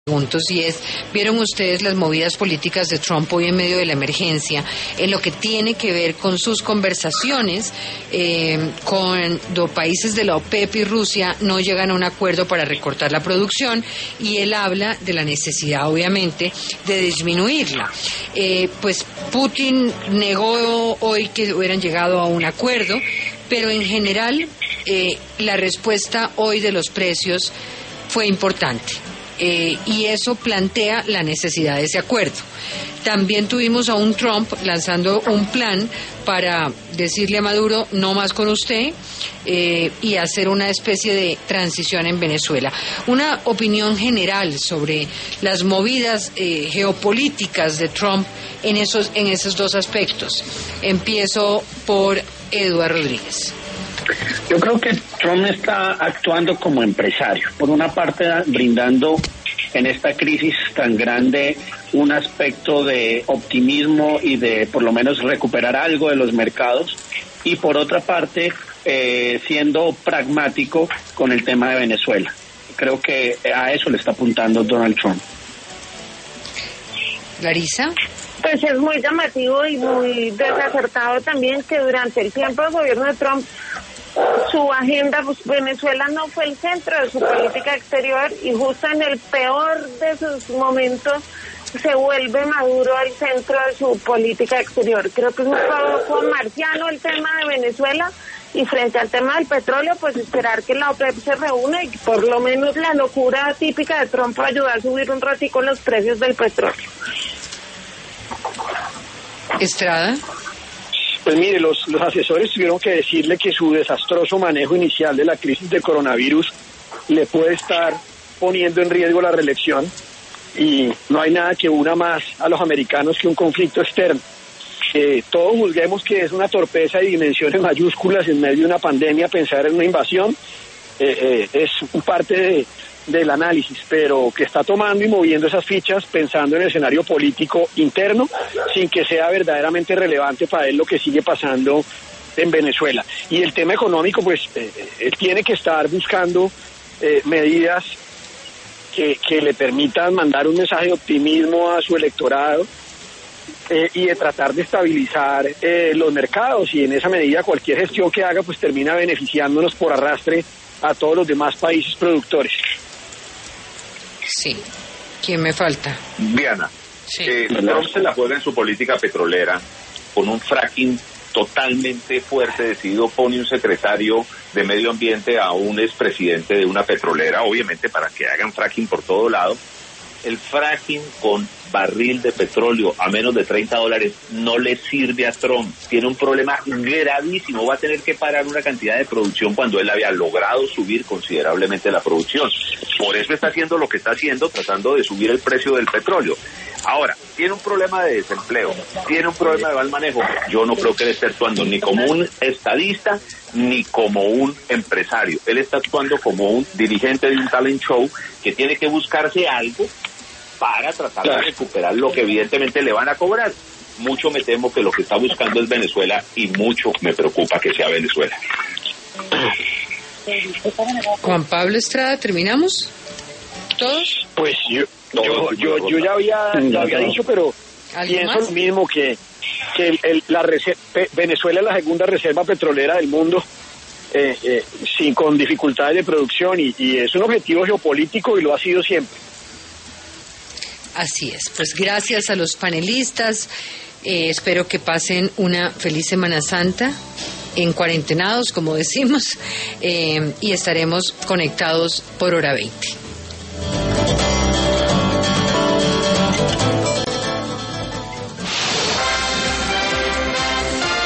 Pregunto si ¿vieron ustedes las movidas políticas de Trump hoy en medio de la emergencia en lo que tiene que ver con sus conversaciones cuando países de la OPEP y Rusia no llegan a un acuerdo para recortar la producción y él habla de la necesidad obviamente de disminuirla? Pues Putin negó hoy que hubieran llegado a un acuerdo, pero en general la respuesta hoy de los precios fue importante. Y eso plantea la necesidad de ese acuerdo. También tuvimos a un Trump lanzando un plan para decirle a Maduro no más con usted y hacer una especie de transición en Venezuela. Una opinión general sobre las movidas geopolíticas de Trump en esos dos aspectos. Empiezo por Eduardo Rodríguez. Yo creo que Trump está actuando como empresario. Por una parte, brindando en esta crisis tan grande un aspecto de optimismo y de por lo menos recuperar algo de los mercados. Y por otra parte, siendo pragmático con el tema de Venezuela. Creo que a eso le está apuntando Donald Trump. Larisa. Pues es muy llamativo y muy desacertado también que durante el tiempo del gobierno de Trump su agenda, pues Venezuela no fue el centro de su política exterior y justo en el peor de sus momentos se vuelve Maduro el centro de su política exterior. Creo que es un poco marciano el tema de Venezuela y frente al tema del petróleo, pues esperar que la OPEP se reúna y por lo menos la locura típica de Trump va a ayudar a subir un ratico los precios del petróleo. Estrada. Pues mire, los asesores tuvieron que decirle que su desastroso manejo inicial de la crisis del coronavirus le puede estar poniendo en riesgo la reelección y no hay nada que una más a los americanos que un conflicto externo. Todos juzguemos que es una torpeza de dimensiones mayúsculas en medio de una pandemia pensar en una invasión, es parte del análisis, pero que está tomando y moviendo esas fichas pensando en el escenario político interno sin que sea verdaderamente relevante para él lo que sigue pasando en Venezuela. Y el tema económico, pues él tiene que estar buscando medidas que le permitan mandar un mensaje de optimismo a su electorado y de tratar de estabilizar los mercados, y en esa medida cualquier gestión que haga pues termina beneficiándonos por arrastre a todos los demás países productores. Sí. ¿Quién me falta? Diana. Sí. Trump se la juega en su política petrolera con un fracking totalmente fuerte, decidido, pone un secretario de medio ambiente a un expresidente de una petrolera, obviamente para que hagan fracking por todo lado. El fracking con barril de petróleo a menos de $30 no le sirve a Trump. Tiene un problema gravísimo. Va a tener que parar una cantidad de producción cuando él había logrado subir considerablemente la producción. Por eso está haciendo lo que está haciendo, tratando de subir el precio del petróleo. Ahora, tiene un problema de desempleo, tiene un problema de mal manejo. Yo no creo que él esté actuando ni como un estadista ni como un empresario. Él está actuando como un dirigente de un talent show que tiene que buscarse algo para tratar de recuperar lo que evidentemente le van a cobrar. Mucho me temo que lo que está buscando es Venezuela y mucho me preocupa que sea Venezuela. Juan Pablo Estrada, ¿terminamos? ¿Todos? Pues yo ya había dicho, pero pienso lo mismo que Venezuela es la segunda reserva petrolera del mundo, con dificultades de producción y es un objetivo geopolítico y lo ha sido siempre. Así es, pues gracias a los panelistas, espero que pasen una feliz Semana Santa, en cuarentenados como decimos, y estaremos conectados por hora 20.